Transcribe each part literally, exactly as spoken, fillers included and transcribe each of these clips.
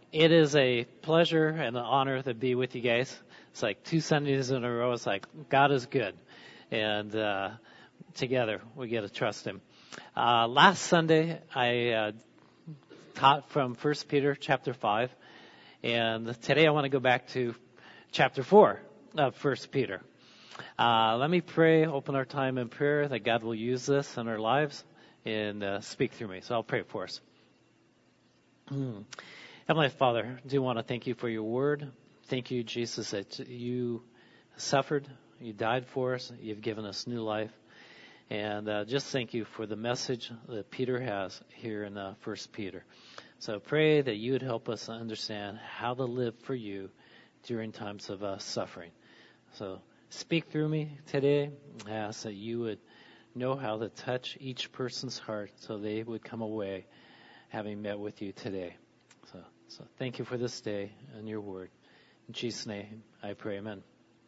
It is a pleasure and an honor to be with you guys. It's like two Sundays in a row. It's like God is good. And uh, together we get to trust Him. Uh, last Sunday I uh, taught from First Peter chapter five. And today I want to go back to chapter four of First Peter. Uh, let me pray, open our time in prayer that God will use this in our lives and uh, speak through me. So I'll pray for us. Heavenly Father, I do want to thank you for your word. Thank you, Jesus, that you suffered, you died for us, you've given us new life. And uh, just thank you for the message that Peter has here in uh, First Peter. So pray that you would help us understand how to live for you during times of uh, suffering. So speak through me today. I ask that you would know how to touch each person's heart so they would come away having met with you today. So, so thank you for this day and your word. In Jesus' name, I pray, amen.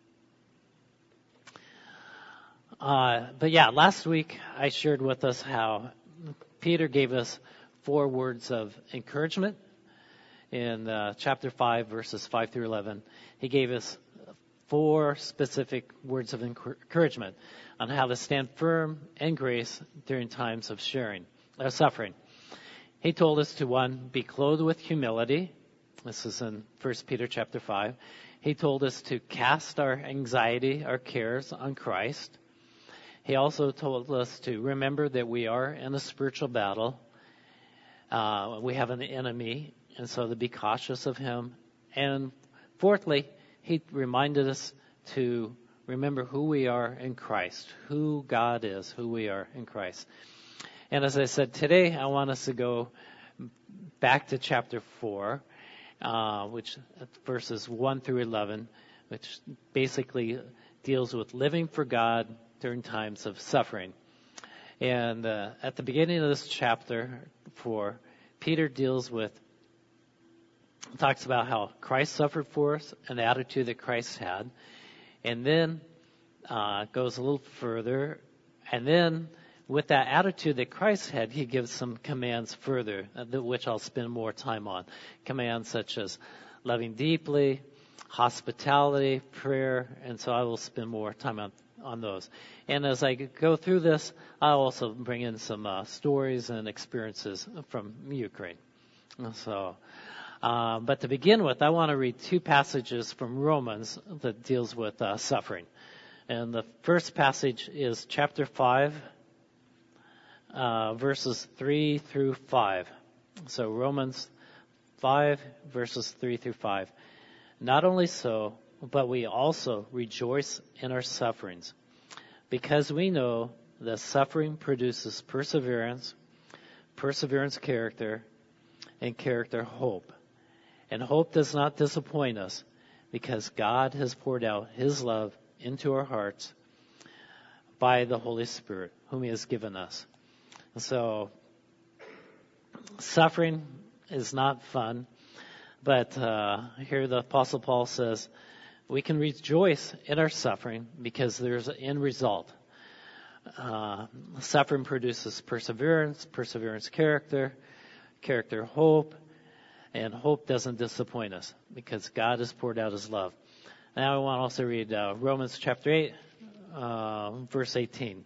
Uh, but yeah, last week I shared with us how Peter gave us four words of encouragement in uh, chapter five, verses five through eleven. He gave us four specific words of encouragement on how to stand firm in grace during times of sharing, uh, suffering. He told us to, one, be clothed with humility. This is in First Peter chapter five. He told us to cast our anxiety, our cares on Christ. He also told us to remember that we are in a spiritual battle. Uh, we have an enemy, and so to be cautious of him. And fourthly, he reminded us to remember who we are in Christ, who God is, who we are in Christ. And as I said, today I want us to go back to chapter four, uh, which verses one through eleven, which basically deals with living for God during times of suffering. And uh, at the beginning of this chapter four, Peter deals with, talks about how Christ suffered for us and the attitude that Christ had. And then uh, goes a little further. And then with that attitude that Christ had, he gives some commands further, which I'll spend more time on. Commands such as loving deeply, hospitality, prayer, and so I will spend more time on, on those. And as I go through this, I'll also bring in some uh, stories and experiences from Ukraine. So, uh, but to begin with, I want to read two passages from Romans that deals with uh, suffering. And the first passage is chapter five, Uh, verses three through five. So Romans five, verses three through five. Not only so, but we also rejoice in our sufferings, because we know that suffering produces perseverance, perseverance character, and character hope. And hope does not disappoint us, because God has poured out His love into our hearts by the Holy Spirit, whom He has given us. So, suffering is not fun, but uh, here the Apostle Paul says we can rejoice in our suffering because there's an end result. Uh, suffering produces perseverance, perseverance character, character hope, and hope doesn't disappoint us because God has poured out His love. Now I want to also read uh, Romans chapter eight, uh, verse eighteen.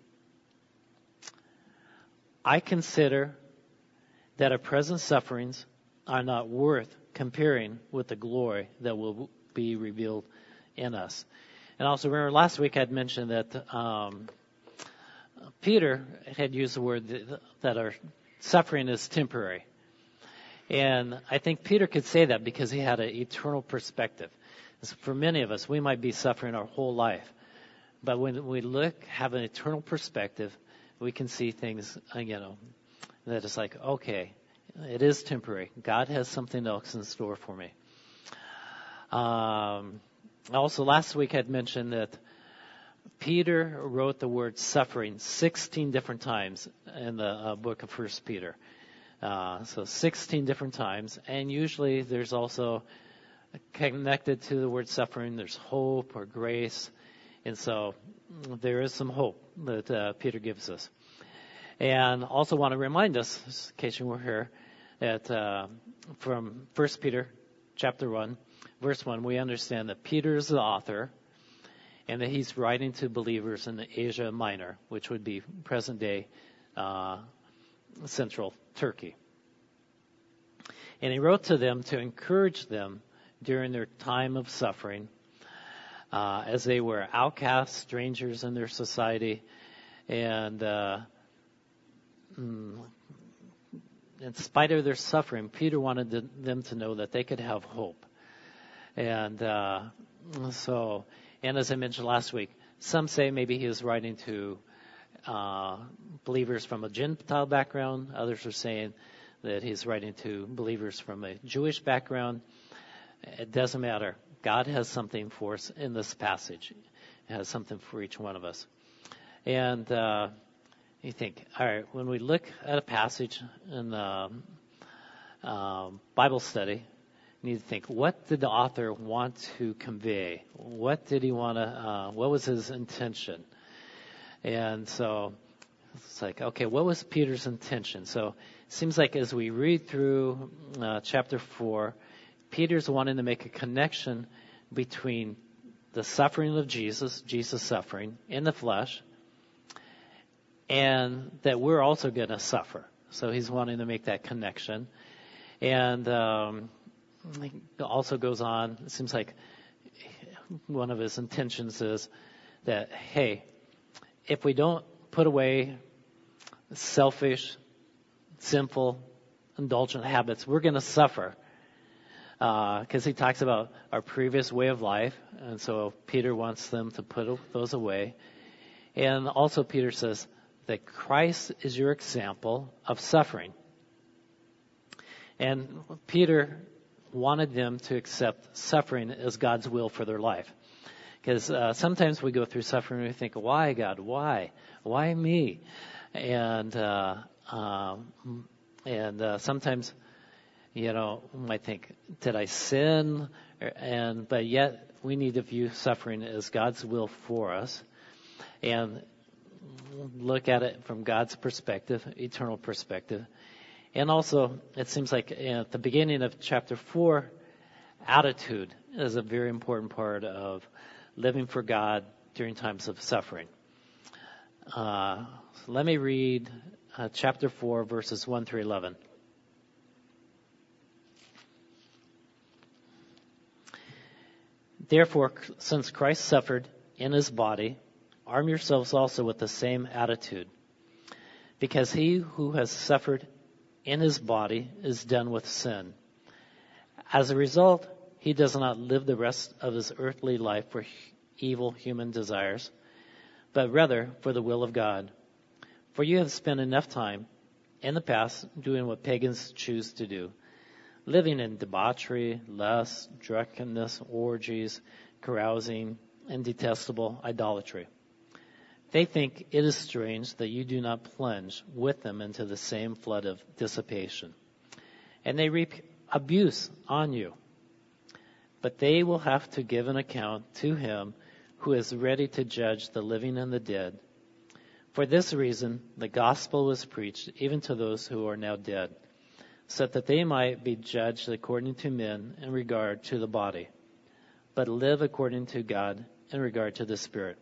I consider that our present sufferings are not worth comparing with the glory that will be revealed in us. And also remember last week I had mentioned that um, Peter had used the word that, that our suffering is temporary. And I think Peter could say that because he had an eternal perspective. For many of us, we might be suffering our whole life. But when we look, have an eternal perspective, we can see things, you know, that it's like, okay, it is temporary. God has something else in store for me. Um, also, last week I had mentioned that Peter wrote the word suffering sixteen different times in the uh, book of First Peter. Uh, so sixteen different times. And usually there's also connected to the word suffering, there's hope or grace. And so there is some hope that uh, Peter gives us. And also want to remind us, in case you were here, that uh, from First Peter chapter one, verse one, we understand that Peter is the author and that he's writing to believers in Asia Minor, which would be present-day uh, central Turkey. And he wrote to them to encourage them during their time of suffering, uh, as they were outcasts, strangers in their society, and uh, in spite of their suffering, Peter wanted to, them to know that they could have hope. And uh, so, and as I mentioned last week, some say maybe he was writing to uh, believers from a Gentile background. Others are saying that he's writing to believers from a Jewish background. It doesn't matter. God has something for us in this passage. It has something for each one of us. And uh, you think, all right, when we look at a passage in the um, Bible study, you need to think, what did the author want to convey? What did he want to, uh, what was his intention? And so it's like, okay, what was Peter's intention? So it seems like as we read through uh, chapter four, Peter's wanting to make a connection between the suffering of Jesus, Jesus' suffering in the flesh, and that we're also going to suffer. So he's wanting to make that connection. And um, it also goes on, it seems like one of his intentions is that, hey, if we don't put away selfish, sinful, indulgent habits, we're going to suffer. Because uh, he talks about our previous way of life, and so Peter wants them to put those away. And also Peter says that Christ is your example of suffering. And Peter wanted them to accept suffering as God's will for their life. Because uh, sometimes we go through suffering and we think, why, God, why? Why me? And uh, um, and uh, sometimes, you know, we might think, did I sin? And but yet we need to view suffering as God's will for us and look at it from God's perspective, eternal perspective. And also, it seems like at the beginning of chapter four, attitude is a very important part of living for God during times of suffering. Uh, so let me read uh, chapter four, verses one through eleven. Therefore, since Christ suffered in his body, arm yourselves also with the same attitude. Because he who has suffered in his body is done with sin. As a result, he does not live the rest of his earthly life for evil human desires, but rather for the will of God. For you have spent enough time in the past doing what pagans choose to do, living in debauchery, lust, drunkenness, orgies, carousing, and detestable idolatry. They think it is strange that you do not plunge with them into the same flood of dissipation. And they reap abuse on you. But they will have to give an account to him who is ready to judge the living and the dead. For this reason, the gospel was preached even to those who are now dead, so that they might be judged according to men in regard to the body, but live according to God in regard to the Spirit.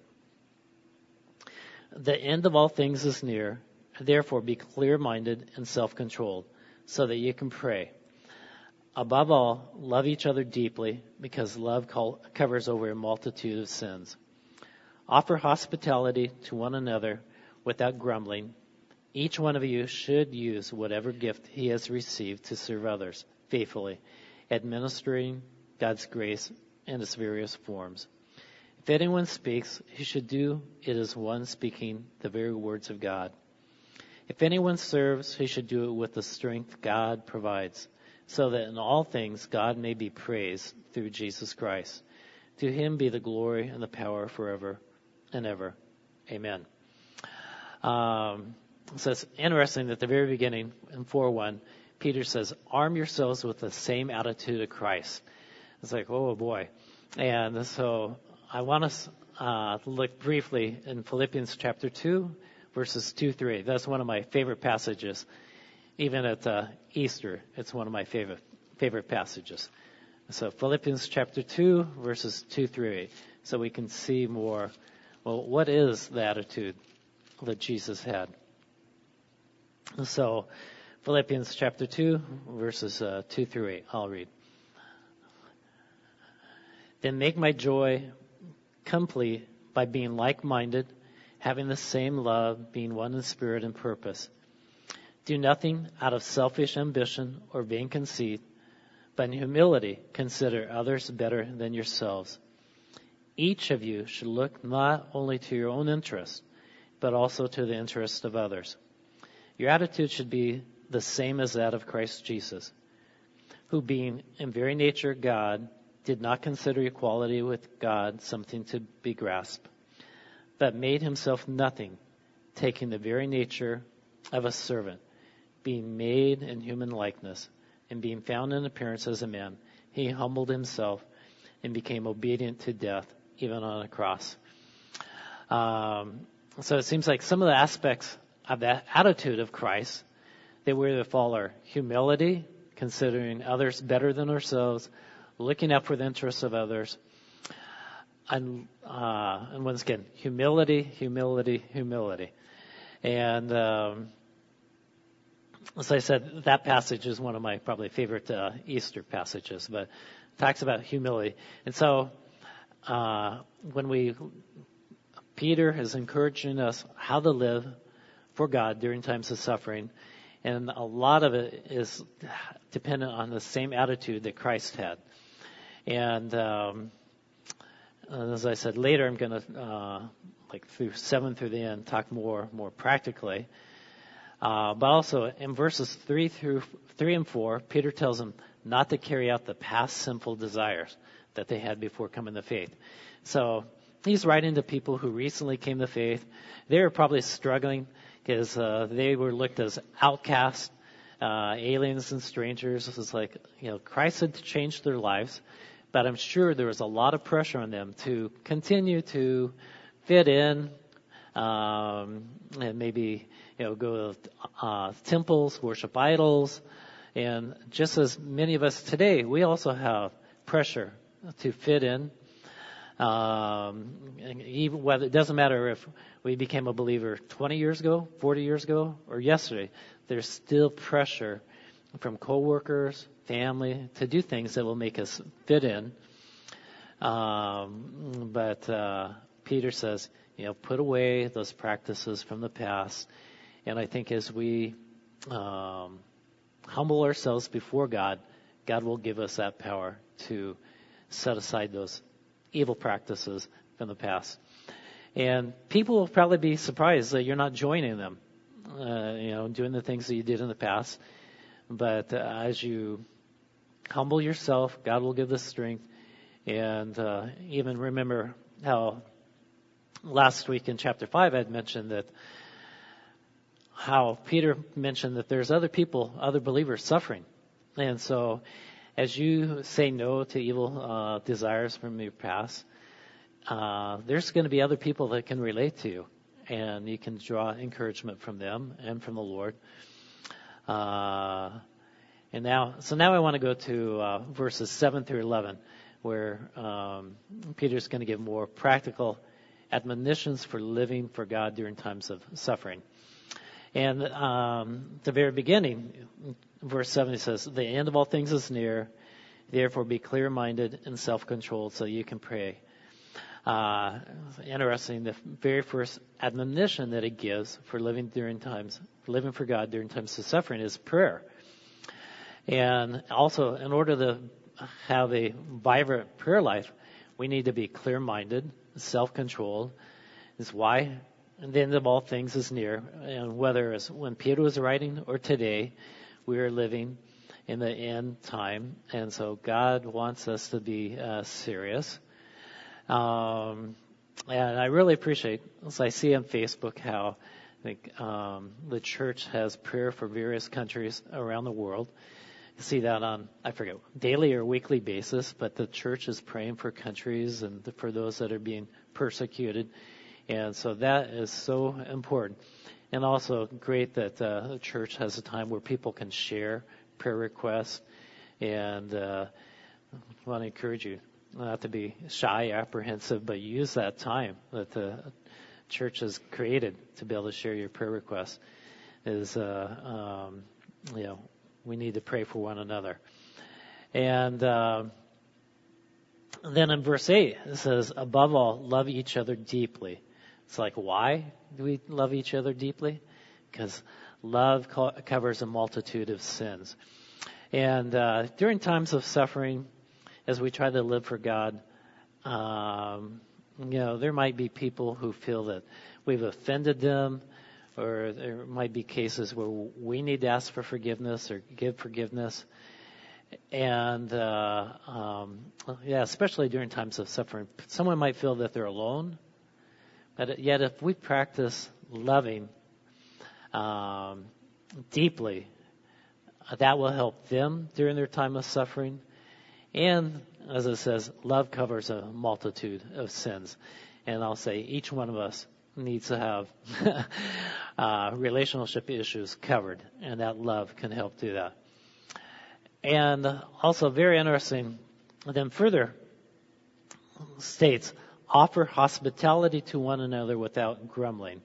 The end of all things is near. Therefore, be clear-minded and self-controlled, so that you can pray. Above all, love each other deeply, because love call, covers over a multitude of sins. Offer hospitality to one another without grumbling. Each one of you should use whatever gift he has received to serve others faithfully, administering God's grace in its various forms. If anyone speaks, he should do it as one speaking the very words of God. If anyone serves, he should do it with the strength God provides, so that in all things God may be praised through Jesus Christ. To him be the glory and the power forever and ever. Amen. Um, so it's interesting that at the very beginning, in four one, Peter says, arm yourselves with the same attitude of Christ. It's like, oh boy. And so I want us uh, to look briefly in Philippians chapter two, verses two through eight. That's one of my favorite passages. Even at uh, Easter, it's one of my favorite favorite passages. So Philippians chapter two, verses two through eight. So we can see more, well, what is the attitude that Jesus had? So Philippians chapter two, verses uh, two through eight. I'll read. Then make my joy complete by being like-minded, having the same love, being one in spirit and purpose. Do nothing out of selfish ambition or vain conceit, but in humility consider others better than yourselves. Each of you should look not only to your own interest, but also to the interest of others. Your attitude should be the same as that of Christ Jesus, who being in very nature God, did not consider equality with God something to be grasped, but made himself nothing, taking the very nature of a servant, being made in human likeness, and being found in appearance as a man, he humbled himself and became obedient to death, even on a cross. Um, so it seems like some of the aspects of that attitude of Christ, they were to follow humility, considering others better than ourselves, looking out for the interests of others, and, uh, and once again, humility, humility, humility. And um, as I said, that passage is one of my probably favorite uh, Easter passages, but it talks about humility. And so uh, when we, Peter is encouraging us how to live for God during times of suffering, and a lot of it is dependent on the same attitude that Christ had. And um, as I said, later I'm going to, uh, like through seven through the end, talk more more practically. Uh, but also in verses three through three and four, Peter tells them not to carry out the past sinful desires that they had before coming to faith. So he's writing to people who recently came to faith. They were probably struggling because uh, they were looked as outcasts, uh, aliens and strangers. It was like, you know, Christ had changed their lives, but I'm sure there was a lot of pressure on them to continue to fit in, um, and maybe, you know, go to uh, temples, worship idols. And just as many of us today, we also have pressure to fit in. Um, and even whether it doesn't matter if we became a believer twenty years ago, forty years ago, or yesterday, there's still pressure from coworkers, family, to do things that will make us fit in. Um, but uh, Peter says, you know, put away those practices from the past. And I think as we um, humble ourselves before God, God will give us that power to set aside those evil practices from the past. And people will probably be surprised that you're not joining them, uh, you know, doing the things that you did in the past. But uh, as you humble yourself, God will give the strength. And uh, even remember how last week in chapter five I had mentioned that how Peter mentioned that there's other people, other believers suffering. And so as you say no to evil uh, desires from your past, uh, there's going to be other people that can relate to you. And you can draw encouragement from them and from the Lord. Uh, and now, so now I want to go to uh, verses seven through eleven, where um, Peter's going to give more practical admonitions for living for God during times of suffering. And um, at the very beginning, verse seven, he says, the end of all things is near, therefore be clear-minded and self-controlled so you can pray. Uh, interesting, the very first admonition that he gives for living during times, living for God during times of suffering is prayer. And also, in order to have a vibrant prayer life, we need to be clear-minded, self-controlled. Is why the end of all things is near. And whether it's when Peter was writing or today, we are living in the end time. And so God wants us to be uh, serious. Um, and I really appreciate, as I see on Facebook, how I think um, the church has prayer for various countries around the world. You see that on, I forget, daily or weekly basis, but the church is praying for countries and for those that are being persecuted. And so that is so important. And also great that uh, the church has a time where people can share prayer requests. And uh, I want to encourage you not to be shy, apprehensive, but use that time that the church has created to be able to share your prayer requests. Is uh, um, you know, we need to pray for one another. And uh, then in verse eight, it says, above all, love each other deeply. It's like, why do we love each other deeply? Because love co- covers a multitude of sins. And uh, during times of suffering, as we try to live for God, um, you know, there might be people who feel that we've offended them, or there might be cases where we need to ask for forgiveness or give forgiveness. And, uh, um, yeah, especially during times of suffering, someone might feel that they're alone. But yet if we practice loving um, deeply, that will help them during their time of suffering. And, as it says, love covers a multitude of sins. And I'll say each one of us needs to have uh, relationship issues covered, and that love can help do that. And also very interesting, then further states, offer hospitality to one another without grumbling.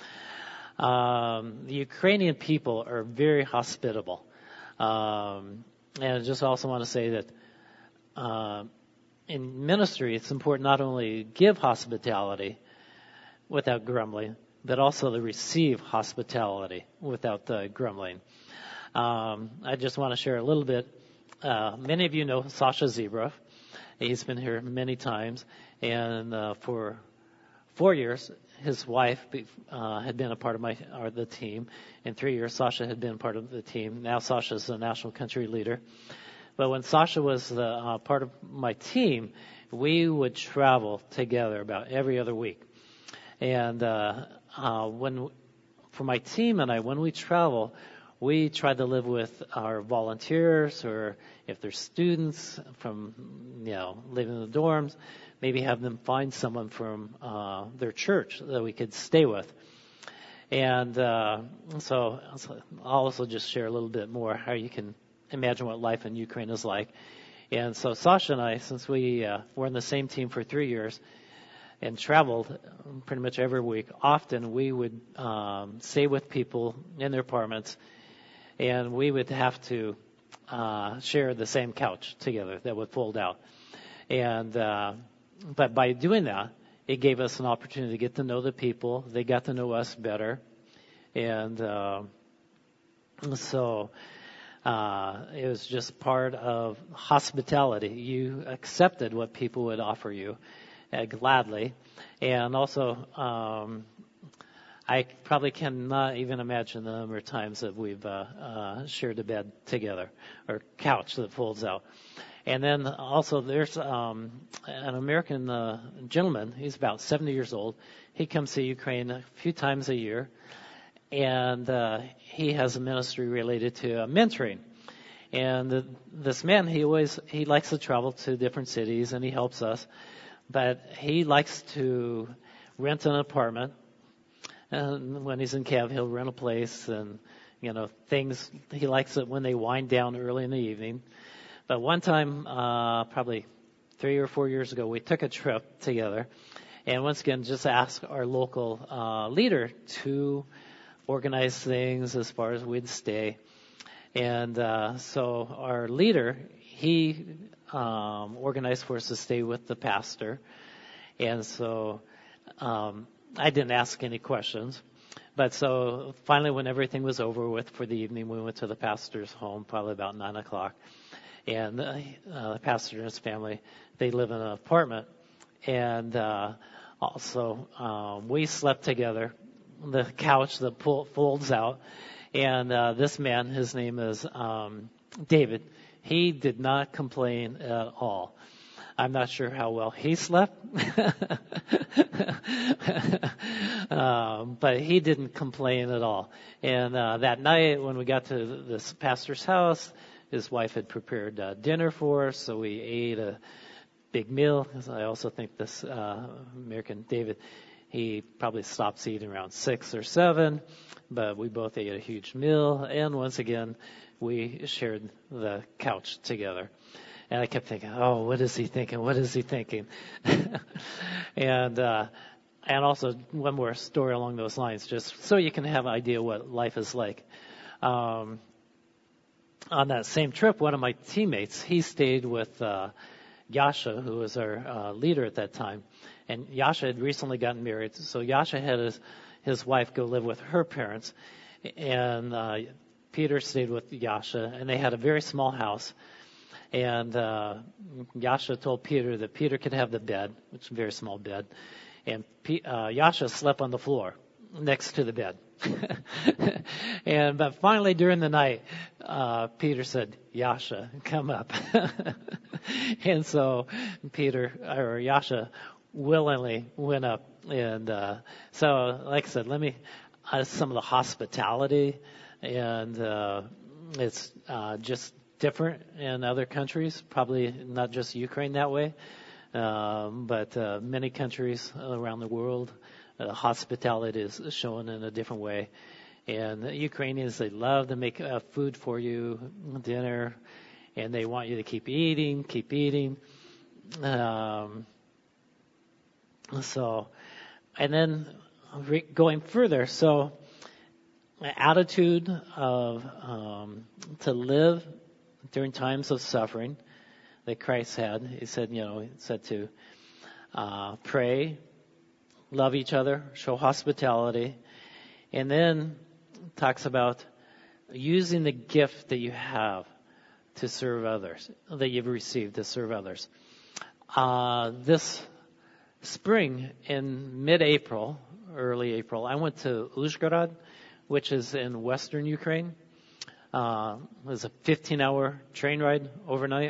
Um, the Ukrainian people are very hospitable. Um, and I just also want to say that uh, in ministry, it's important not only to give hospitality without grumbling, but also to receive hospitality without uh, grumbling. Um, I just want to share a little bit. Uh, many of you know Sasha Zebrov. He's been here many times, and uh, for four years, his wife uh, had been a part of my or the team. In three years, Sasha had been part of the team. Now Sasha's the national country leader. But when Sasha was the, uh, part of my team, we would travel together about every other week. And uh, uh, when for my team and I, when we travel, we try to live with our volunteers, or if they're students from, you know, living in the dorms, maybe have them find someone from uh, their church that we could stay with. And uh, so, so I'll also just share a little bit more how you can imagine what life in Ukraine is like. And so Sasha and I, since we uh, were in the same team for three years and traveled pretty much every week, often we would um, stay with people in their apartments, and we would have to uh, share the same couch together that would fold out. And uh, but by doing that, it gave us an opportunity to get to know the people. They got to know us better, and uh, so uh, it was just part of hospitality. You accepted what people would offer you uh, gladly, and also. Um, I probably cannot even imagine the number of times that we've uh, uh, shared a bed together, or couch that folds out. And then also there's um, an American uh, gentleman. He's about seventy years old. He comes to Ukraine a few times a year, and uh, he has a ministry related to uh, mentoring. And the, this man, he always he likes to travel to different cities, and he helps us. But he likes to rent an apartment. And when he's in Kiev, he'll rent a place, and, you know, things, he likes it when they wind down early in the evening. But one time, uh, probably three or four years ago, we took a trip together, and once again, just asked our local uh, leader to organize things as far as we'd stay. And uh, so our leader, he um, organized for us to stay with the pastor. And so um I didn't ask any questions. But so finally, when everything was over with for the evening, we went to the pastor's home, probably about nine o'clock. And uh, uh, the pastor and his family, they live in an apartment. And uh, also, um, we slept together, the couch that pull, folds out. And uh, this man, his name is um, David, he did not complain at all. I'm not sure how well he slept, um, but he didn't complain at all. And uh, that night, when we got to this pastor's house, his wife had prepared uh, dinner for us, so we ate a big meal. I also think this uh, American David, he probably stops eating around six or seven, but we both ate a huge meal. And once again, we shared the couch together. And I kept thinking, oh, what is he thinking? What is he thinking? and uh, and also one more story along those lines, just so you can have an idea what life is like. Um, on that same trip, one of my teammates, he stayed with uh, Yasha, who was our uh, leader at that time. And Yasha had recently gotten married, so Yasha had his, his wife go live with her parents. And uh, Peter stayed with Yasha, and they had a very small house. And uh, Yasha told Peter that Peter could have the bed, which is a very small bed. And P- uh, Yasha slept on the floor next to the bed. and but finally during the night, uh, Peter said, Yasha, come up. and so Peter, or Yasha, willingly went up. And uh, so, like I said, let me, uh, some of the hospitality, and uh, it's uh, just different in other countries, probably not just Ukraine that way, um, but uh, many countries around the world, uh, hospitality is shown in a different way. And the Ukrainians, they love to make uh, food for you, dinner, and they want you to keep eating, keep eating. Um, so, and then re- going further, so attitude of um, to live during times of suffering that Christ had. He said, you know, he said to uh, pray, love each other, show hospitality, and then talks about using the gift that you have to serve others, that you've received to serve others. Uh, this spring, in mid-April, early April, I went to Uzhgorod, which is in western Ukraine. Uh, it was a fifteen-hour train ride overnight.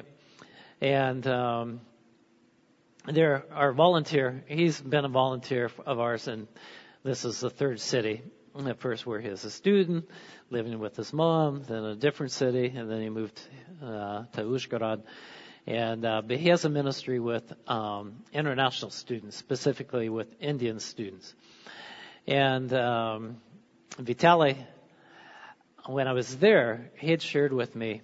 And um, there, our volunteer, he's been a volunteer of ours, and this is the third city. At first, where he was a student, living with his mom, then a different city, and then he moved uh, to Uzhgorod. And uh, but he has a ministry with um, international students, specifically with Indian students. And um, Vitaly, when I was there, he had shared with me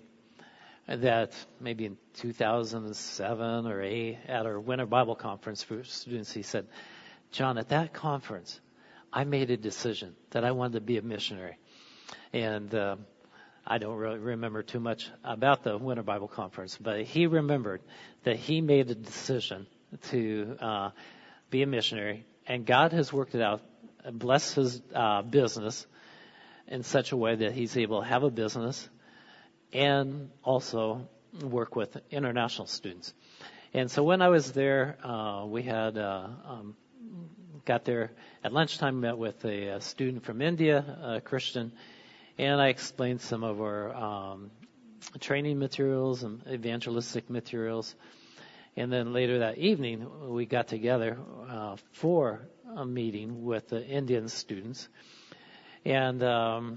that maybe in two thousand seven or eight, at our Winter Bible Conference for students, he said, John, at that conference, I made a decision that I wanted to be a missionary. And uh, I don't really remember too much about the Winter Bible Conference, but he remembered that he made a decision to uh, be a missionary, and God has worked it out, blessed his uh, business in such a way that he's able to have a business and also work with international students. And so when I was there, uh, we had uh, um, got there at lunchtime, met with a, a student from India, a Christian, and I explained some of our um, training materials and evangelistic materials. And then later that evening, we got together uh, for a meeting with the Indian students. And um,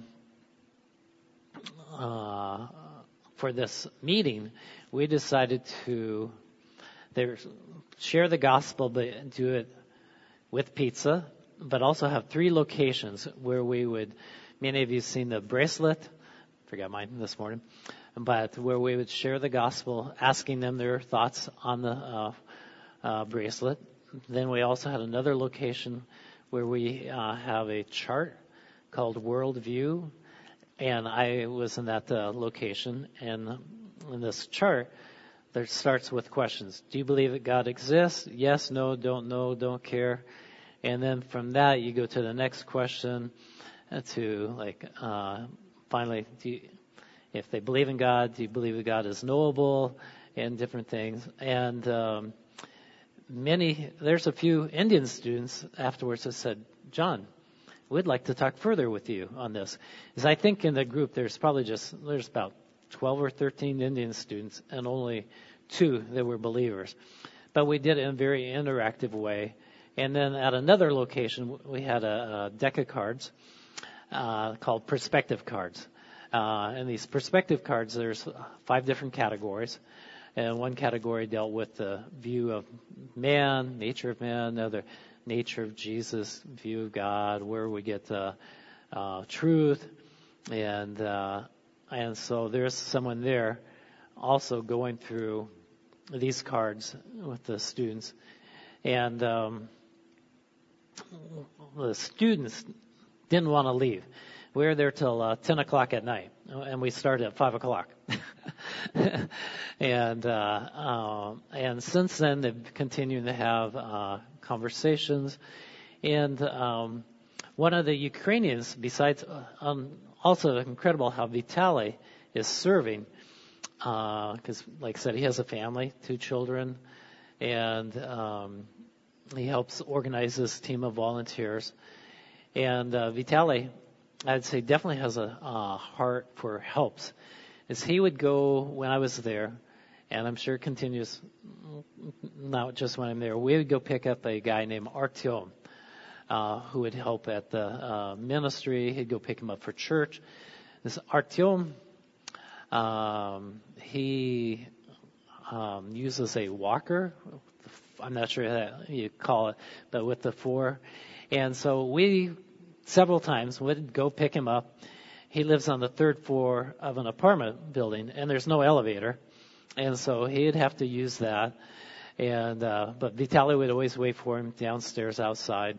uh, for this meeting, we decided to there, share the gospel, but do it with pizza, but also have three locations where we would, many of you have seen the bracelet, forgot mine this morning, but where we would share the gospel, asking them their thoughts on the uh, uh, bracelet. Then we also had another location where we uh, have a chart called Worldview, and I was in that uh, location, and in this chart, there starts with questions. Do you believe that God exists? Yes, no, don't know, don't care. And then from that, you go to the next question to, like, uh, finally, do you, if they believe in God, do you believe that God is knowable, and different things. And um, many, there's a few Indian students afterwards that said, John, we'd like to talk further with you on this. Because I think in the group, there's probably just, there's about twelve or thirteen Indian students and only two that were believers. But we did it in a very interactive way. And then at another location, we had a, a deck of cards uh, called perspective cards. Uh, and these perspective cards, there's five different categories. And one category dealt with the view of man, nature of man, another nature of Jesus, view of God, where we get uh, uh, truth. And uh, and so there's someone there also going through these cards with the students. And um, the students didn't want to leave. We were there till uh, ten o'clock at night, and we started at five o'clock. and uh, uh, and since then, they've continued to have uh, conversations. And um, one of the Ukrainians, besides, um, also incredible how Vitaly is serving, because, uh, like I said, he has a family, two children, and um, he helps organize this team of volunteers. And uh, Vitaly, I'd say, definitely has a uh, heart for helps. As he would go when I was there, and I'm sure it continues not just when I'm there, we would go pick up a guy named Artyom, uh, who would help at the uh, ministry. He'd go pick him up for church. This Artyom, um, he um, uses a walker. I'm not sure how you call it, but with the four. And so we, several times, would go pick him up. He lives on the third floor of an apartment building, and there's no elevator. And so he'd have to use that. And uh, but Vitaly would always wait for him downstairs outside.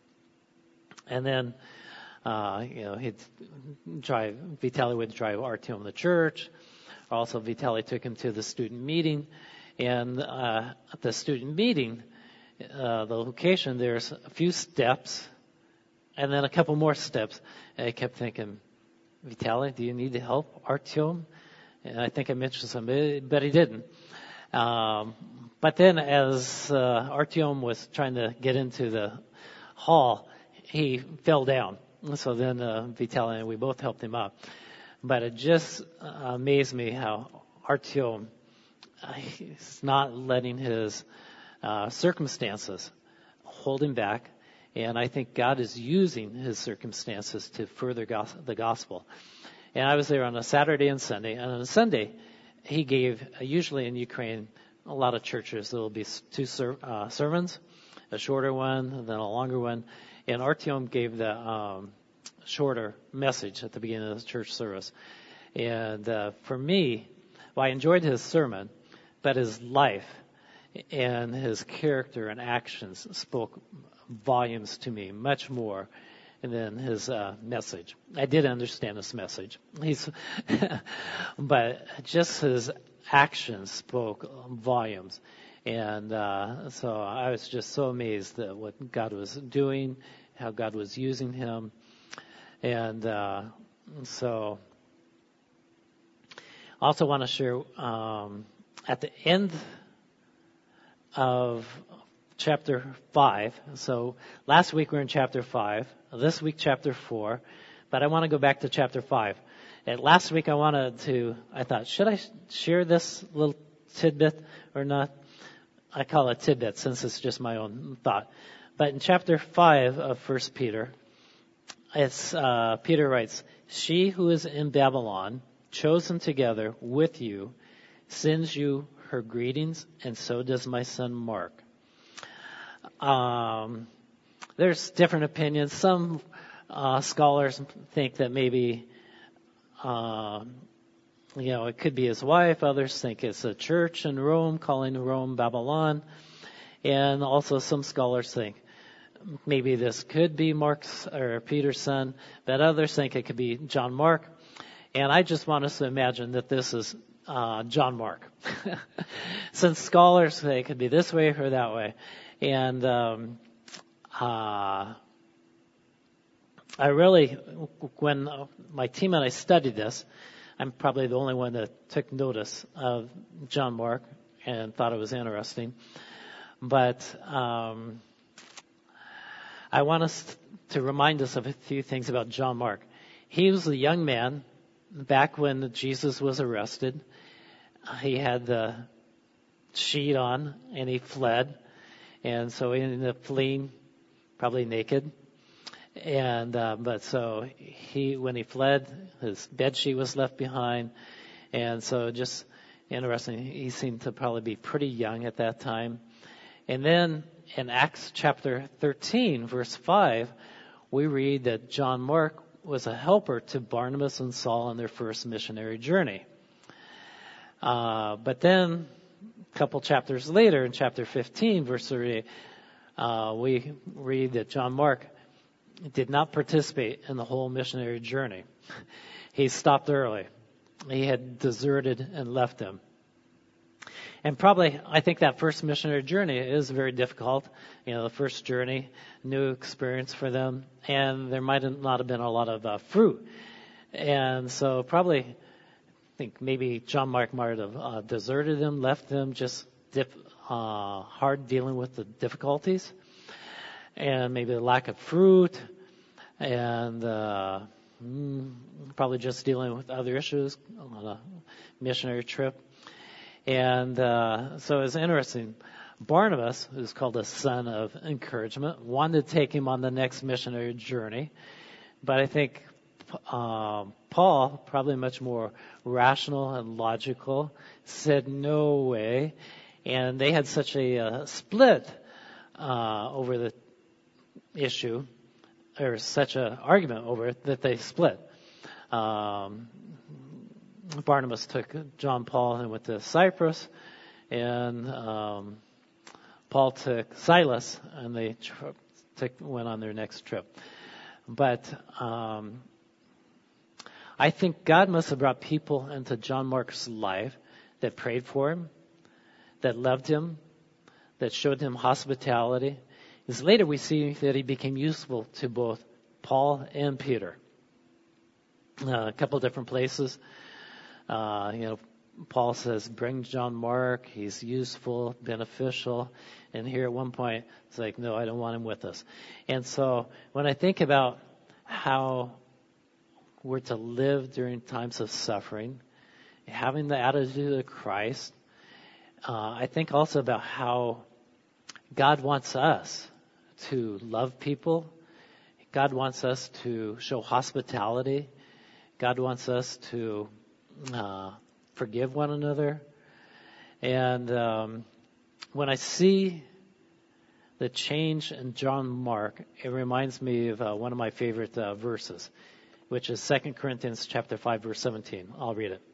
And then, uh, you know, he'd drive, Vitaly would drive Artyom to church. Also, Vitaly took him to the student meeting. And uh, at the student meeting, uh, the location, there's a few steps and then a couple more steps. And I kept thinking, Vitaly, do you need to help Artyom? And I think I mentioned something, but he didn't. Um, but then as uh, Artyom was trying to get into the hall, he fell down. So then uh, Vitaly and we both helped him up. But it just uh, amazed me how Artyom, uh, he's not letting his uh, circumstances hold him back. And I think God is using his circumstances to further gos- the gospel. And I was there on a Saturday and Sunday. And on a Sunday, he gave, uh, usually in Ukraine, a lot of churches, there will be two ser- uh, sermons, a shorter one, and then a longer one. And Artyom gave the um, shorter message at the beginning of the church service. And uh, for me, well, I enjoyed his sermon, but his life and his character and actions spoke volumes to me, much more than his uh, message. I did understand his message. He's, but just his actions spoke volumes. And uh, so I was just so amazed at what God was doing, how God was using him. And uh, so I also want to share um, at the end of chapter five. So last week we were in chapter five. This week chapter four. But I want to go back to chapter five. And last week I wanted to, I thought, should I share this little tidbit or not? I call it tidbit since it's just my own thought. But in chapter five of First Peter, it's uh, Peter writes, "She who is in Babylon, chosen together with you, sends you her greetings, and so does my son Mark." Um, there's different opinions. Some uh, scholars think that maybe, uh, you know, it could be his wife. Others think it's a church in Rome, calling Rome Babylon. And also some scholars think maybe this could be Mark's or Peter's son, but others think it could be John Mark. And I just want us to imagine that this is uh, John Mark. Since scholars say it could be this way or that way. And um, uh, I really, when my team and I studied this, I'm probably the only one that took notice of John Mark and thought it was interesting. But um, I want us to remind us of a few things about John Mark. He was a young man back when Jesus was arrested. He had the sheet on and he fled. And so he ended up fleeing, probably naked. And uh, but so he, when he fled, his bed sheet was left behind. And so just interesting, he seemed to probably be pretty young at that time. And then in Acts chapter thirteen, verse five, we read that John Mark was a helper to Barnabas and Saul on their first missionary journey. Uh, but then couple chapters later, in chapter fifteen, verse thirty-eight, uh, we read that John Mark did not participate in the whole missionary journey. He stopped early. He had deserted and left them. And probably, I think that first missionary journey is very difficult. You know, the first journey, new experience for them, and there might not have been a lot of uh, fruit. And so probably, I think maybe John Mark might have uh, deserted them, left them, just dip, uh, hard dealing with the difficulties, and maybe the lack of fruit, and uh, mm, probably just dealing with other issues on a missionary trip. And uh, so it's interesting. Barnabas, who's called a son of encouragement, wanted to take him on the next missionary journey. But I think um, Paul, probably much more rational and logical, said no way. And they had such a uh, split uh, over the issue, or such an argument over it, that they split. Um, Barnabas took John Paul and went to Cyprus, and um, Paul took Silas, and they tr- took, went on their next trip. But um, I think God must have brought people into John Mark's life that prayed for him, that loved him, that showed him hospitality. Because later we see that he became useful to both Paul and Peter. Uh, a couple different places. Uh, you know, Paul says, bring John Mark. He's useful, beneficial. And here at one point, it's like, no, I don't want him with us. And so when I think about how we're to live during times of suffering, having the attitude of Christ, uh, I think also about how God wants us to love people. God wants us to show hospitality. God wants us to Uh, forgive one another. And um, when I see the change in John Mark, it reminds me of uh, one of my favorite uh, verses, which is Second Corinthians chapter five, verse seventeen. I'll read it.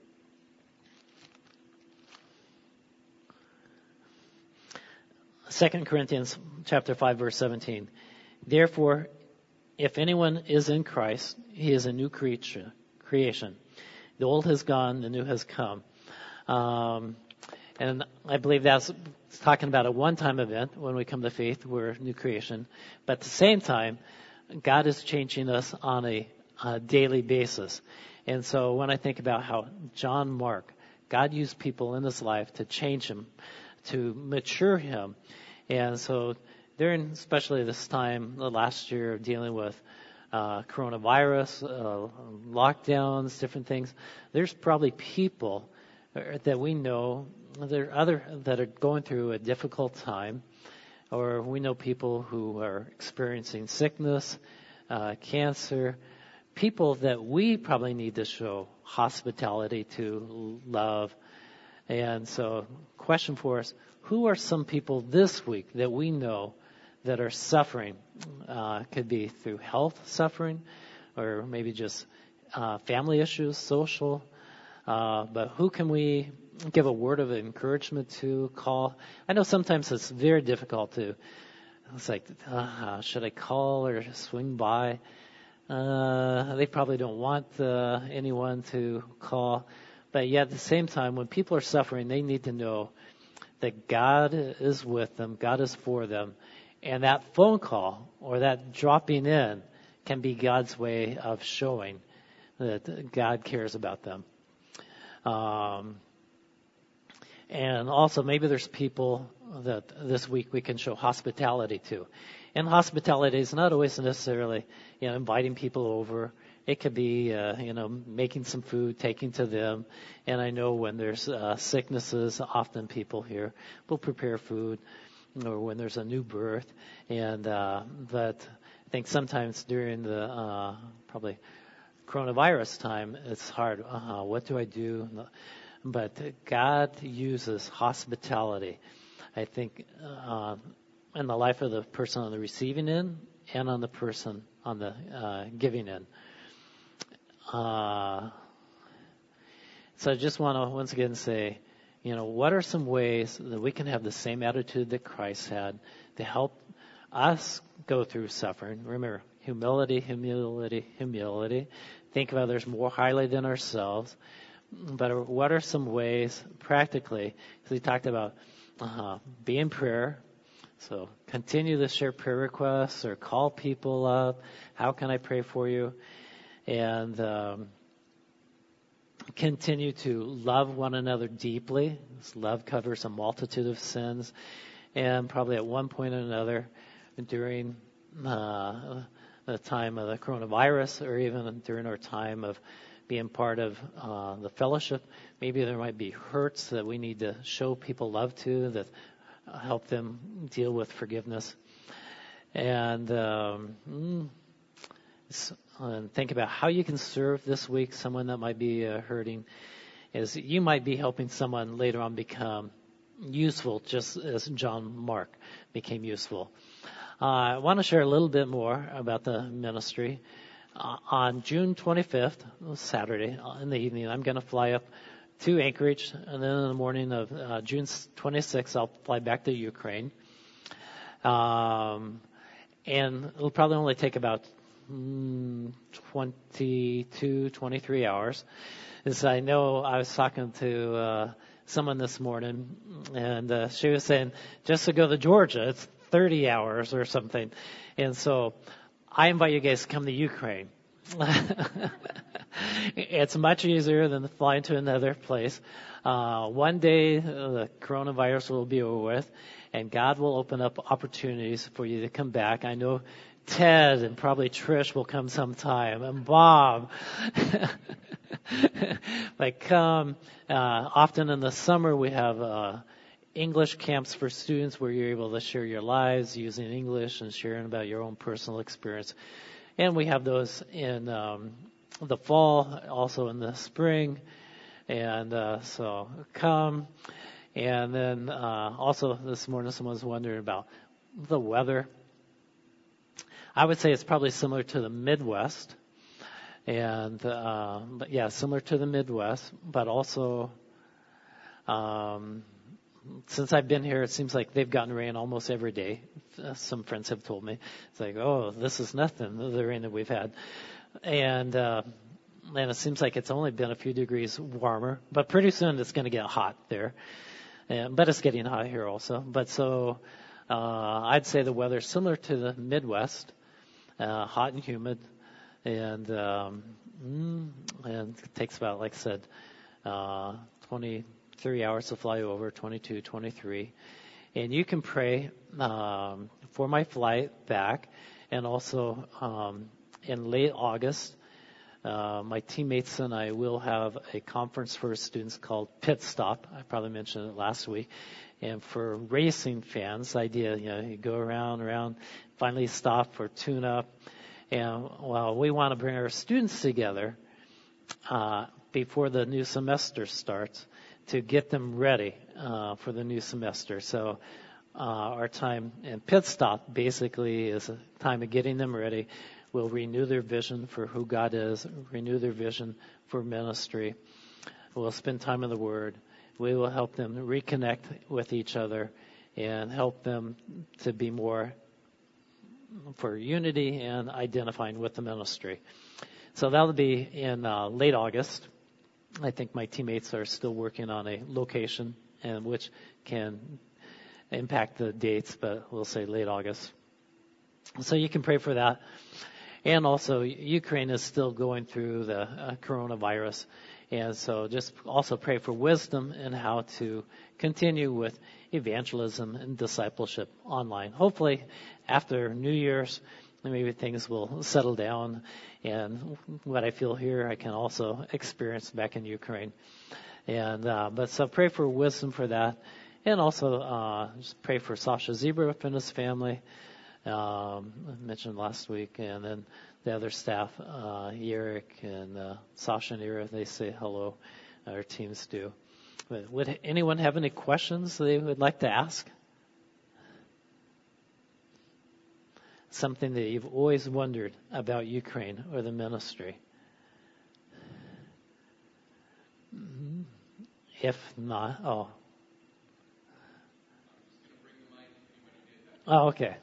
Second Corinthians chapter five, verse seventeen. Therefore, if anyone is in Christ, he is a new creature, creation. The old has gone, the new has come. Um, and I believe that's talking about a one-time event. When we come to faith, we're a new creation. But at the same time, God is changing us on a, a daily basis. And so when I think about how John Mark, God used people in his life to change him, to mature him. And so during especially this time, the last year of dealing with Uh, coronavirus, uh, lockdowns, different things. There's probably people that we know, there are other that are going through a difficult time, or we know people who are experiencing sickness, uh, cancer, people that we probably need to show hospitality to, love. And so, question for us: who are some people this week that we know that are suffering? Uh, could be through health suffering, or maybe just uh, family issues, social. Uh, but who can we give a word of encouragement to, call? I know sometimes it's very difficult to, it's like, uh, should I call or swing by? Uh, they probably don't want uh, anyone to call. But yet at the same time, when people are suffering, they need to know that God is with them, God is for them. And that phone call or that dropping in can be God's way of showing that God cares about them. Um, and also maybe there's people that this week we can show hospitality to. And hospitality is not always necessarily, you know, inviting people over. It could be, uh, you know, making some food, taking to them. And I know when there's uh, sicknesses, often people here will prepare food, or when there's a new birth. And uh, but I think sometimes during the uh, probably coronavirus time, it's hard. Uh, what do I do? But God uses hospitality, I think, uh, in the life of the person on the receiving end and on the person on the uh, giving end. Uh, so I just want to once again say, you know, what are some ways that we can have the same attitude that Christ had to help us go through suffering? Remember, humility, humility, humility. Think of others more highly than ourselves. But what are some ways, practically, because he talked about uh, be in prayer. So continue to share prayer requests or call people up. How can I pray for you? And um, continue to love one another deeply. This love covers a multitude of sins. And probably at one point or another during uh, the time of the coronavirus, or even during our time of being part of uh, the fellowship, maybe there might be hurts that we need to show people love to, that uh, help them deal with forgiveness. And, um, mm, and think about how you can serve this week someone that might be uh, hurting. Is you might be helping someone later on become useful, just as John Mark became useful. Uh, I want to share a little bit more about the ministry. Uh, on June twenty-fifth, Saturday, in the evening, I'm going to fly up to Anchorage, and then in the morning of uh, June twenty-sixth, I'll fly back to Ukraine. Um, and it'll probably only take about mm, twenty-two, twenty-three hours. As I know, I was talking to uh, someone this morning, and uh, she was saying, just to go to Georgia, it's thirty hours or something. And so I invite you guys to come to Ukraine. It's much easier than flying to another place. Uh, one day, uh, the coronavirus will be over with, and God will open up opportunities for you to come back. I know Ted and probably Trish will come sometime, and Bob. Like, come. Uh, often in the summer, we have uh, English camps for students where you're able to share your lives using English and sharing about your own personal experience. And we have those in um, the fall, also in the spring. And uh, so come. And then uh, also this morning someone was wondering about the weather. I would say it's probably similar to the Midwest. And, uh, but yeah, similar to the Midwest, but also, um, since I've been here, it seems like they've gotten rain almost every day. Some friends have told me. It's like, oh, this is nothing, the rain that we've had. And, uh, and it seems like it's only been a few degrees warmer, but pretty soon it's going to get hot there. And, but it's getting hot here also. But so, uh, I'd say the weather's similar to the Midwest, uh, hot and humid. And, um, and it takes about, like I said, uh, twenty-three hours to fly over, twenty-two, twenty-three. And you can pray, um, for my flight back. And also, um, in late August, uh, my teammates and I will have a conference for students called Pit Stop. I probably mentioned it last week. And for racing fans, the idea, you know, you go around, around, finally stop for tune up. And, well, we want to bring our students together uh, before the new semester starts to get them ready uh, for the new semester. So uh, our time in Pit Stop basically is a time of getting them ready. We'll renew their vision for who God is, renew their vision for ministry. We'll spend time in the Word. We will help them reconnect with each other and help them to be more for unity and identifying with the ministry. So that'll be in uh, late August. I think my teammates are still working on a location, and which can impact the dates, but we'll say late August. So you can pray for that. And also, Ukraine is still going through the uh, coronavirus. And so just also pray for wisdom in how to continue with evangelism and discipleship online. Hopefully, after New Year's, maybe things will settle down. And what I feel here, I can also experience back in Ukraine. And uh, but so pray for wisdom for that. And also uh, just pray for Sasha Zebra and his family. Um, I mentioned last week, and then the other staff, uh, Eric and uh, Sasha and Ira, they say hello. Our teams do. But would anyone have any questions they would like to ask? Something that you've always wondered about Ukraine or the ministry? if not, oh. Oh, okay.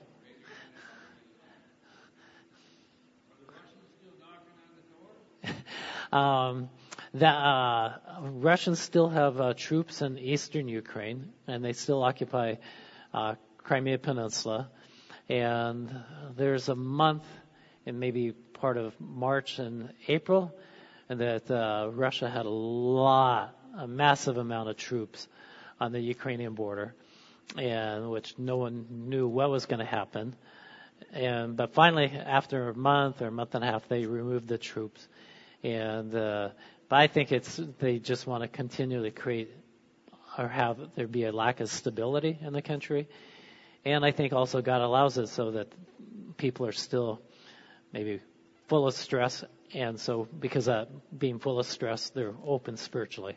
um, the uh, Russians still have uh, troops in eastern Ukraine, and they still occupy uh, Crimea Peninsula. And there's a month, and maybe part of March and April, and that uh, Russia had a lot, a massive amount of troops on the Ukrainian border, and which no one knew what was going to happen. And but finally, after a month or a month and a half, they removed the troops. And uh, but I think it's they just want to continually create or have there be a lack of stability in the country. And I think also God allows it so that people are still maybe full of stress, and so because of being full of stress, they're open spiritually.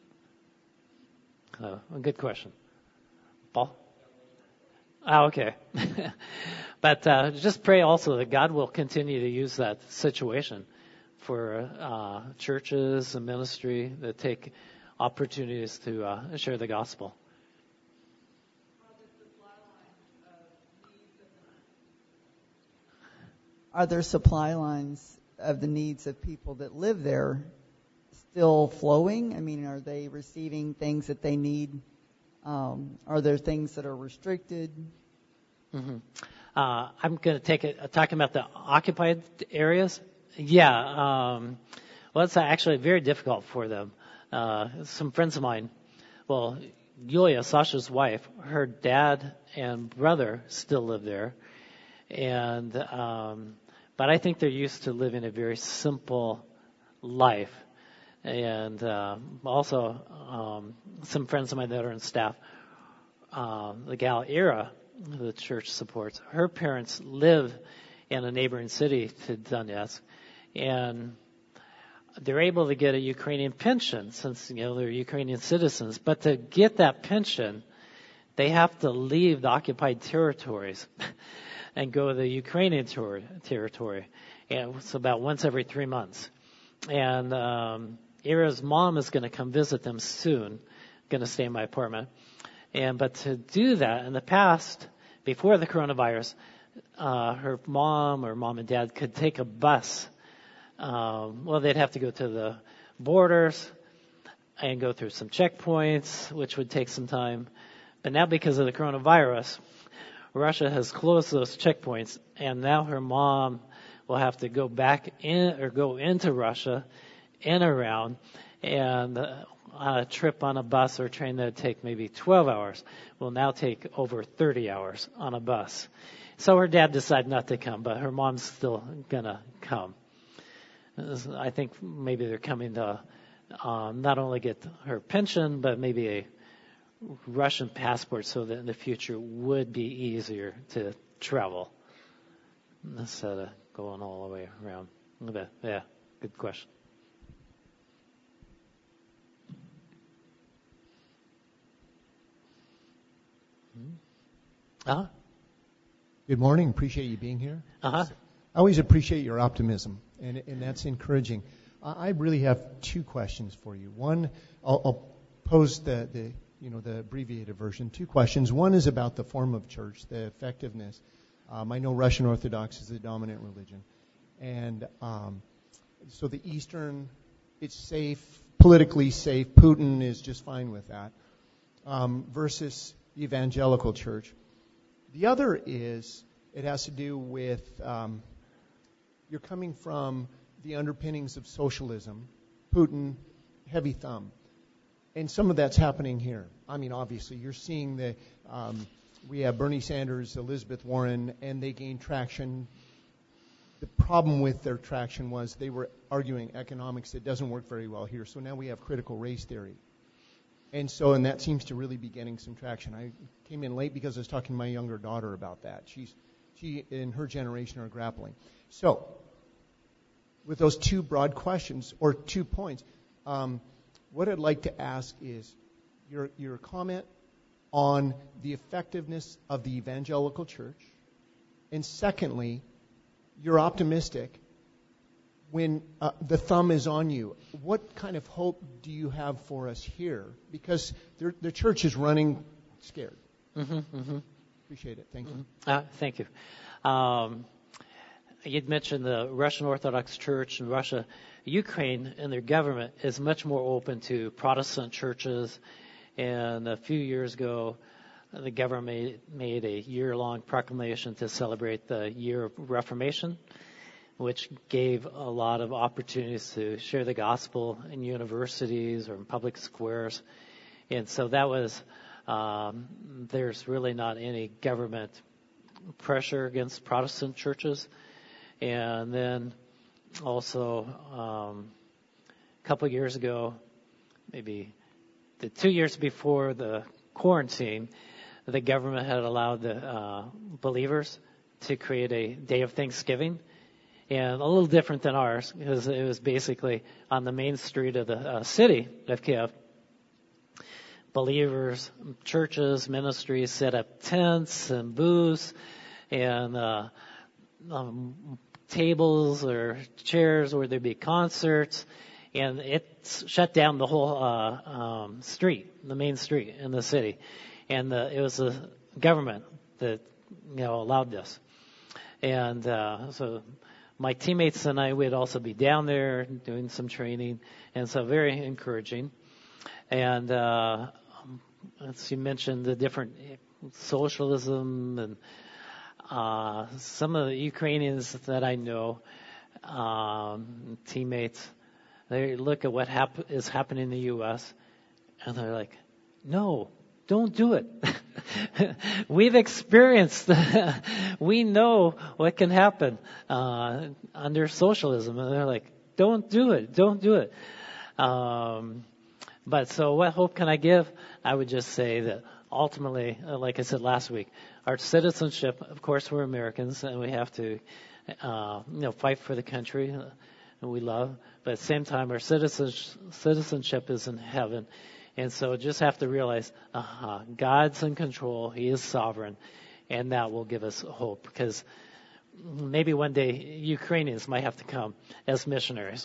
Uh, a good question. Paul? Oh, okay. But uh, just pray also that God will continue to use that situation for uh, churches and ministry that take opportunities to uh, share the gospel. Are there supply lines of the needs of people that live there still flowing? I mean, are they receiving things that they need? Um, are there things that are restricted? Mm-hmm. Uh, I'm going to take it, uh, talking about the occupied areas. Yeah, um, well, it's actually very difficult for them. Uh, some friends of mine, well, Yulia, Sasha's wife, her dad and brother still live there. And, um, but I think they're used to living a very simple life. And, uh, also, um, some friends of mine that are on staff, um, the gal Ira, the church supports, her parents live in a neighboring city to Donetsk, and they're able to get a Ukrainian pension since, you know, they're Ukrainian citizens. But to get that pension, they have to leave the occupied territories and go to the Ukrainian ter- territory. And it's about once every three months. And um, Ira's mom is going to come visit them soon, going to stay in my apartment. And but to do that, in the past, before the coronavirus, uh, her mom or mom and dad could take a bus. Um, well, they'd have to go to the borders and go through some checkpoints, which would take some time. But now, because of the coronavirus, Russia has closed those checkpoints, and now her mom will have to go back in or go into Russia and around, and uh, a trip on a bus or train that would take maybe twelve hours will now take over thirty hours on a bus. So her dad decided not to come, but her mom's still gonna come. I think maybe they're coming to um, not only get her pension, but maybe a Russian passport so that in the future would be easier to travel instead of going all the way around. Yeah, good question. Uh-huh. Good morning. Appreciate you being here. Uh-huh. I always appreciate your optimism, and, and that's encouraging. I really have two questions for you. One, I'll, I'll pose the, the you know the abbreviated version. Two questions. One is about the form of church, the effectiveness. Um, I know Russian Orthodox is the dominant religion, and um, so the Eastern, it's safe, politically safe. Putin is just fine with that. Um, versus the evangelical church. The other is, it has to do with, um, you're coming from the underpinnings of socialism, Putin, heavy thumb. And some of that's happening here. I mean, obviously, you're seeing the, um, we have Bernie Sanders, Elizabeth Warren, and they gained traction. The problem with their traction was they were arguing economics that doesn't work very well here. So now we have critical race theory. And so, and that seems to really be getting some traction. I came in late because I was talking to my younger daughter about that. She's, she and her generation are grappling. So, with those two broad questions, or two points, um, what I'd like to ask is your, your comment on the effectiveness of the evangelical church. And secondly, you're optimistic. when uh, the thumb is on you, what kind of hope do you have for us here? Because the church is running scared. Mm-hmm, mm-hmm. Appreciate it. Thank you. Mm-hmm. Uh, thank you. Um, you'd mentioned the Russian Orthodox Church in Russia. Ukraine and their government is much more open to Protestant churches. And a few years ago, the government made, made a year-long proclamation to celebrate the Year of Reformation, which gave a lot of opportunities to share the gospel in universities or in public squares. And so that was, um, there's really not any government pressure against Protestant churches. And then also, um, a couple of years ago, maybe the two years before the quarantine, the government had allowed the uh, believers to create a day of Thanksgiving. And a little different than ours, because it was basically on the main street of the uh, city of Kiev. Believers, churches, ministries set up tents and booths and uh, um, tables or chairs where there'd be concerts. And it shut down the whole uh, um, street, the main street in the city. And the, it was the government that, you know, allowed this. And uh, so my teammates and I would also be down there doing some training, and so very encouraging. And uh, as you mentioned, the different socialism and uh, some of the Ukrainians that I know, um, teammates, they look at what hap- is happening in the U S and they're like, no, don't do it. We've experienced, we know what can happen uh, under socialism. And they're like, don't do it, don't do it. Um, but so what hope can I give? I would just say that ultimately, uh, like I said last week, our citizenship, of course, we're Americans, and we have to uh, you know, fight for the country uh, we love. But at the same time, our citizenship is in heaven. And so just have to realize, uh-huh, God's in control. He is sovereign. And that will give us hope. Because maybe one day Ukrainians might have to come as missionaries.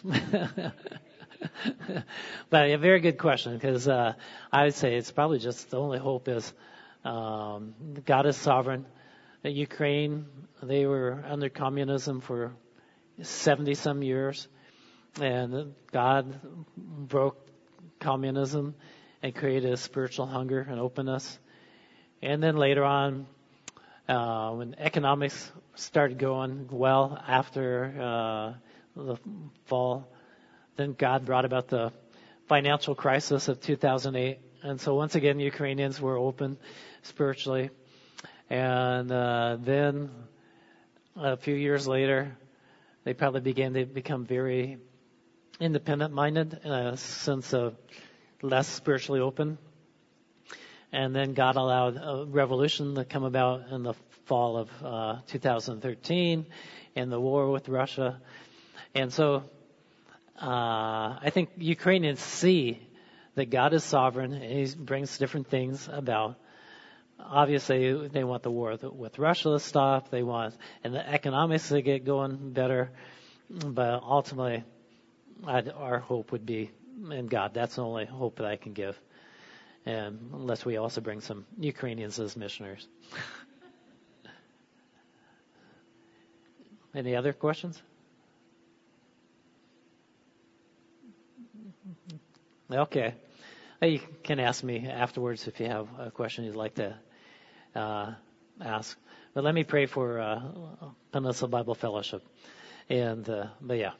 But a very good question. Because uh, I would say it's probably just the only hope is um, God is sovereign. Ukraine, they were under communism for seventy some years. And God broke communism and created a spiritual hunger and openness. And then later on, uh, when economics started going well after uh, the fall, then God brought about the financial crisis of two thousand eight. And so once again, Ukrainians were open spiritually. And uh, then a few years later, they probably began to become very independent-minded in a sense of less spiritually open. And then God allowed a revolution to come about in the fall of uh, two thousand thirteen and the war with Russia. And so uh, I think Ukrainians see that God is sovereign and He brings different things about. Obviously, they want the war with Russia to stop. They want and the economics to get going better. But ultimately, I'd, our hope would be in God. That's the only hope that I can give. And unless we also bring some Ukrainians as missionaries. Any other questions? Okay. You can ask me afterwards if you have a question you'd like to uh, ask. But let me pray for uh, Peninsula Bible Fellowship. And, uh, but yeah.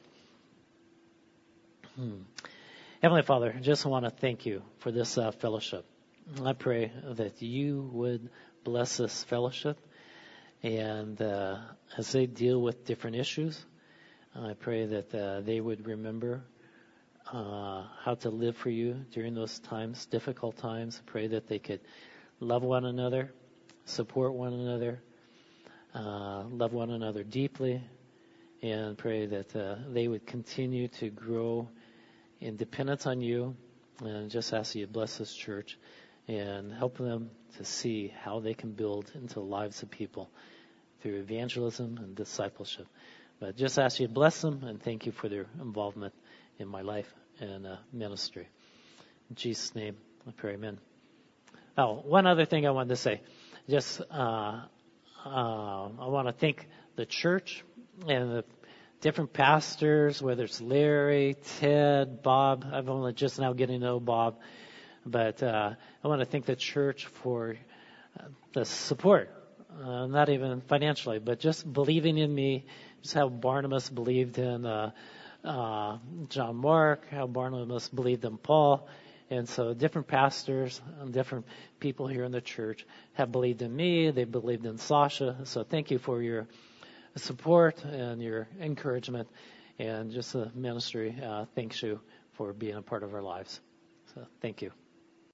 Hmm. Heavenly Father, I just want to thank you for this uh, fellowship. I pray that you would bless this fellowship. And uh, as they deal with different issues, I pray that uh, they would remember uh, how to live for you during those times, difficult times. I pray that they could love one another, support one another, uh, love one another deeply, and pray that uh, they would continue to grow in dependence on you. And just ask you to bless this church and help them to see how they can build into the lives of people through evangelism and discipleship. But just ask you to bless them and thank you for their involvement in my life and uh, ministry. In Jesus' name, I pray, amen. Oh, one other thing I wanted to say. Just, uh, uh, I want to thank the church and the different pastors, whether it's Larry, Ted, Bob. I'm only just now getting to know Bob. But uh, I want to thank the church for uh, the support, uh, not even financially, but just believing in me, just how Barnabas believed in uh, uh, John Mark, how Barnabas believed in Paul. And so different pastors and different people here in the church have believed in me. They believed in Sasha. So thank you for your support and your encouragement. And just the ministry uh, thanks you for being a part of our lives. So thank you.